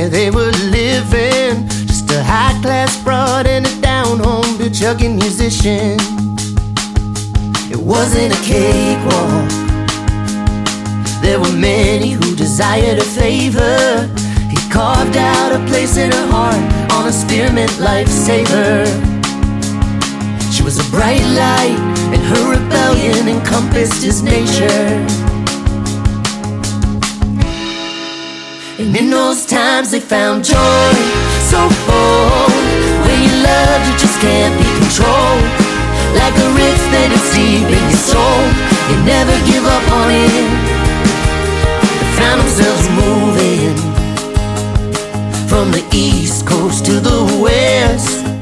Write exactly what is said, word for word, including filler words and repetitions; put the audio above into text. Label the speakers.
Speaker 1: where they were living. Just a high-class broad and a down-home bill-chugging musician. It wasn't a cakewalk. There were many who desired a favor. He carved out a place in her heart on a spearmint lifesaver. She was a bright light, and her rebellion encompassed his nature. And in those times they found joy so bold. When you love, you just can't be controlled. Like a rift that is deep in your soul, you never give up on it. They found themselves moving from the east coast to the west.